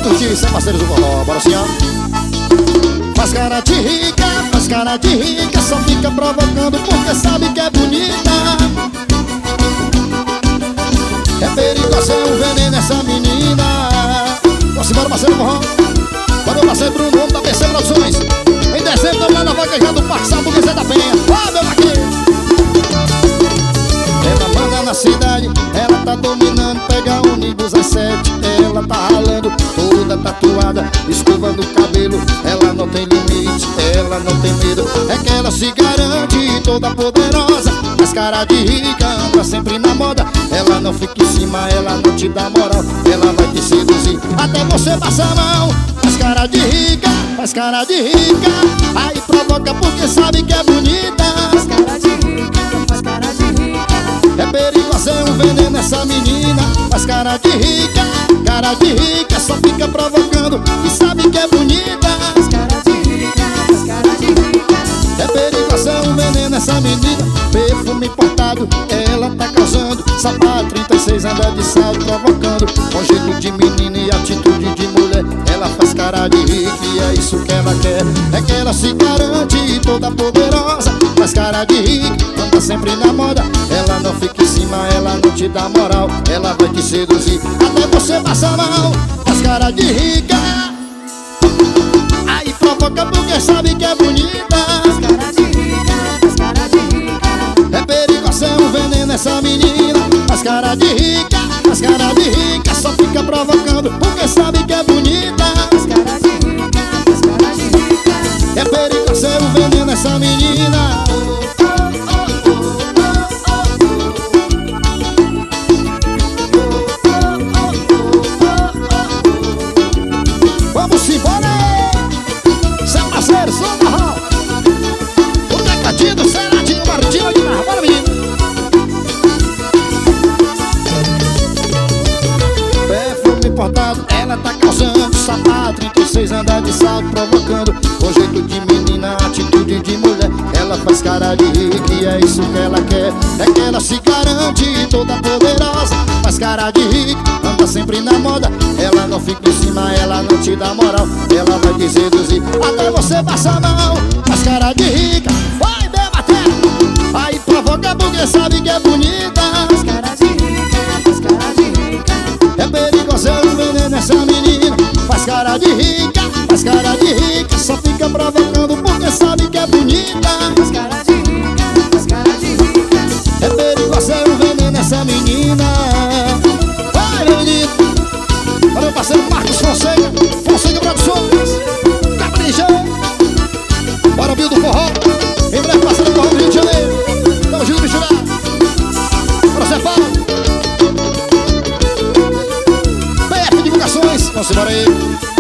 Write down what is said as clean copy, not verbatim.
curtir, sem parceiros do forró. Bora assim, ó. Faz cara de rica, só fica provocando porque sabe que é bonita. É perigoso, é um veneno essa menina. Vamos embora, parceiro do forró. Valeu, parceiro Bruno, homem da PC Produções. Em dezembro, estamos lá na vaquejada do Parque São Luís da Penha. Ó, meu vaqueiro. Ela manda na cidade, ela tá dominando. Pega ônibus às 7, ela tá ralando, toda tatuada, escovando o cabelo. Ela não tem limite, ela não tem medo. É que ela se garante, toda poderosa. Mas cara de rica, anda sempre na moda. Ela não fica em cima, ela não te dá moral. Ela vai te seduzir, até você passa a mão. Faz cara de rica, faz cara de rica. Aí provoca porque sabe que é bonita. Faz cara de rica, faz cara de rica. É perigoso, é um veneno essa menina. Faz cara de rica, só fica provocando e sabe que é bonita. Faz cara de rica, faz cara de rica. É perigoso, é um veneno essa menina. Perfume importado, ela tá causando. Sapato 36, anda de salto provocando. Com jeito de menina e atitude de mulher. Ela faz cara de rica e é isso que ela quer. É que ela se garante, toda poderosa. Faz cara de rica, anda sempre na moda. Ela não fica em cima, ela não te dá moral. Ela vai te seduzir, até você passa mal. Faz cara de rica, aí provoca porque sabe que é bonita. Faz cara de rica, faz cara de rica. É perigoso, é um veneno essa menina. Faz cara de rica, só fica provocando porque sabe que é bonita. Faz cara de rica, faz cara de rica. É perigoso, é um veneno essa menina. Vamos embora! Seu parceiro, sou o Marrão. O Tecladinho do Ceradinho, Martinho de Marrão. Bora, menino! Perfume importado, ela tá causando. Sapato 36, anda de salto provocando. Com jeito de menina, atitude de mulher. Ela faz cara de rica e é isso que ela quer. É que ela se garante, toda poderosa. Faz cara de rica, anda sempre na moda. Ela não fica em cima, ela não te dá moral. Ela vai te seduzir, até você passa a mão. Faz cara de rica, vai debater. Aí provoca porque sabe que é bonita. Faz cara de rica, faz cara de rica. É perigoso, é um veneno essa menina. Faz cara de rica, só fica provocando porque sabe que é bonita. Faz cara de rica, faz cara de rica. É perigoso, é um veneno essa menina. Vai, meu menino. Olha meu parceiro Marcos Fonseca, Fonseca Produções. Caprichão. Bora, Bill do Forró. Em breve passando do Forró do Rio de Janeiro. Tamo junto, misturado. Bora, Zé Paulo. PF Divulgações. Vamos embora aí.